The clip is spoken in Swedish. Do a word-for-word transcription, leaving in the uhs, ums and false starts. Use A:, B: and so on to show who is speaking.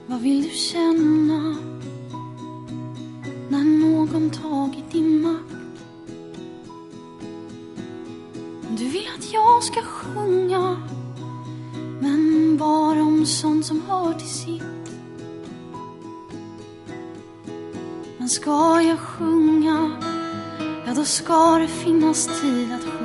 A: Vad vill du känna när någon tagit din makt? Du vill att jag ska sjunga, men bara om sånt som hör till sitt. Men ska jag sjunga, ja då ska det finnas tid att sjunga.